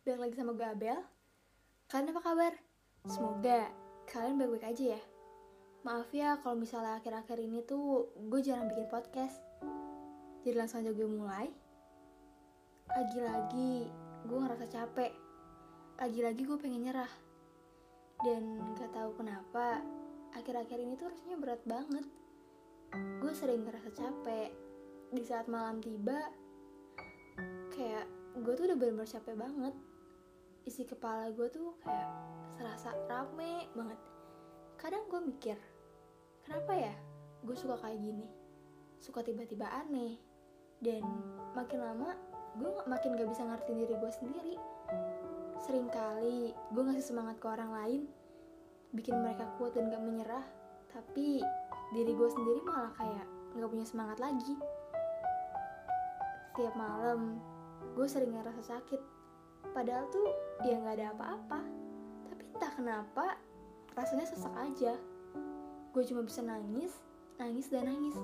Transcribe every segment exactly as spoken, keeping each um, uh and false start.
balik lagi sama gue Abel. Kalian apa kabar? Semoga kalian baik-baik aja ya. Maaf ya kalau misalnya akhir-akhir ini tuh gue jarang bikin podcast. Jadi langsung aja gue mulai. Lagi-lagi gue ngerasa capek. Lagi-lagi gue pengen nyerah. Dan gak tahu kenapa akhir-akhir ini tuh rasanya berat banget. Gue sering ngerasa capek. Di saat malam tiba, kayak gue tuh udah bener-bener capek banget. Isi kepala gue tuh kayak serasa rame banget. Kadang gue mikir, kenapa ya gue suka kayak gini? Suka tiba-tiba aneh. Dan makin lama gue makin gak bisa ngertiin diri gue sendiri. Seringkali gue ngasih semangat ke orang lain, bikin mereka kuat dan gak menyerah. Tapi diri gue sendiri malah kayak gak punya semangat lagi. Setiap malam gue sering ngerasa sakit. Padahal tuh ya gak ada apa-apa. Tapi entah kenapa rasanya sesak aja. Gue cuma bisa nangis, nangis dan nangis.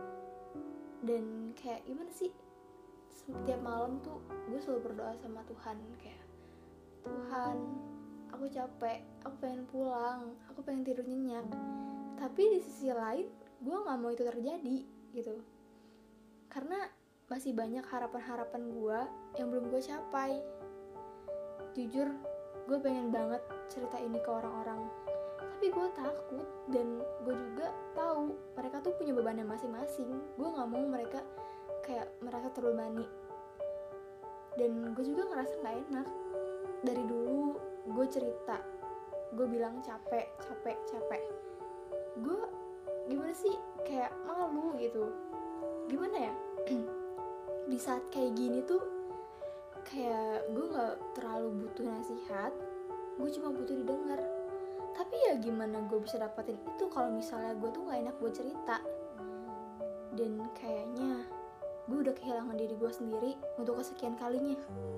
Dan kayak gimana sih, setiap malam tuh gue selalu berdoa sama Tuhan. Kayak, Tuhan, aku capek, aku pengen pulang, aku pengen tidur nyenyak. Tapi di sisi lain gue gak mau itu terjadi gitu. Karena masih banyak harapan-harapan gue yang belum gue capai. Jujur, gue pengen banget cerita ini ke orang-orang. Tapi gue takut dan gue juga tahu mereka tuh punya bebannya masing-masing. Gue gak mau mereka kayak merasa terbebani. Dan gue juga ngerasa gak enak. Dari dulu gue cerita, gue bilang capek, capek, capek. Gue gimana sih, kayak malu gitu. Gimana ya? Di saat kayak gini tuh kayak gue gak terlalu butuh nasihat, gue cuma butuh didengar. Tapi ya gimana gue bisa dapetin itu kalau misalnya gue tuh gak enak buat cerita. Dan kayaknya gue udah kehilangan diri gue sendiri untuk kesekian kalinya.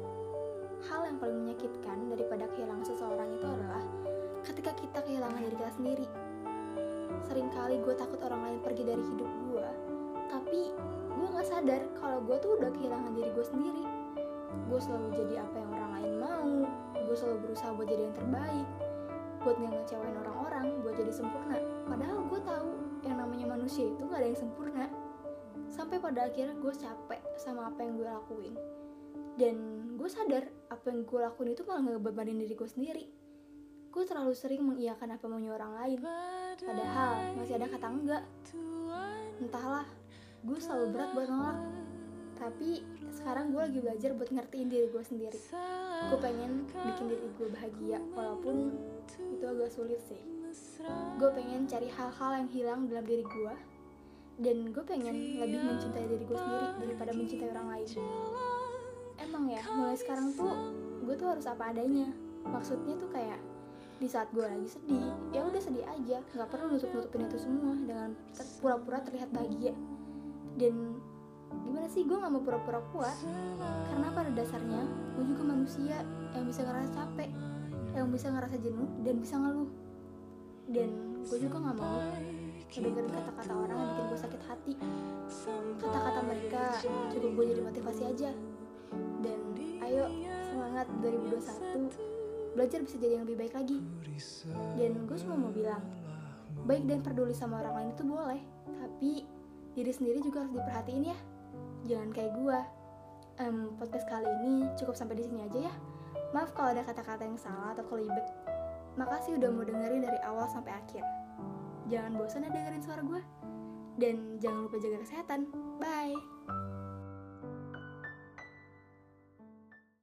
Hal yang paling menyakitkan daripada kehilangan seseorang itu adalah ketika kita kehilangan diri kita sendiri. Seringkali gue takut orang lain pergi dari hidup gue, tapi gue gak sadar kalau gue tuh udah kehilangan diri gue sendiri. Gue selalu jadi apa yang orang lain mau. Gue selalu berusaha buat jadi yang terbaik, buat gak ngecewain orang-orang, buat jadi sempurna. Padahal gue tahu yang namanya manusia itu gak ada yang sempurna. Sampai pada akhirnya gue capek sama apa yang gue lakuin. Dan gue sadar apa yang gue lakuin itu malah ngebebanin diri gue sendiri. Gue terlalu sering mengiyakan apa maunya orang lain, padahal masih ada kata enggak. Entahlah, gue selalu berat buat nolak. Tapi sekarang gue lagi belajar buat ngertiin diri gue sendiri. Gue pengen bikin diri gue bahagia, walaupun itu agak sulit sih. Gue pengen cari hal-hal yang hilang dalam diri gue. Dan gue pengen lebih mencintai diri gue sendiri daripada mencintai orang lain. Emang ya, mulai sekarang tuh gue tuh harus apa adanya. Maksudnya tuh kayak di saat gue lagi sedih, ya udah sedih aja, nggak perlu nutup-nutupin itu semua dengan ter- pura-pura terlihat bahagia. Dan gimana sih, gue nggak mau pura-pura kuat, karena pada dasarnya gue juga manusia yang bisa ngerasa capek, yang bisa ngerasa jenuh dan bisa ngeluh. Dan gue juga nggak mau ngedengerin kata-kata orang yang bikin gue sakit hati. Kata-kata mereka cukup gue jadi motivasi aja. Dan ayo semangat dua ribu dua puluh satu, belajar bisa jadi yang lebih baik lagi. Dan gue cuma mau bilang, baik dan peduli sama orang lain itu boleh, tapi diri sendiri juga harus diperhatiin ya. Jangan kayak gue. um, Podcast kali ini cukup sampai di sini aja ya. Maaf kalau ada kata-kata yang salah atau kelibet. Makasih udah mau dengerin dari awal sampai akhir. Jangan bosan ya dengerin suara gue. Dan jangan lupa jaga kesehatan. Bye.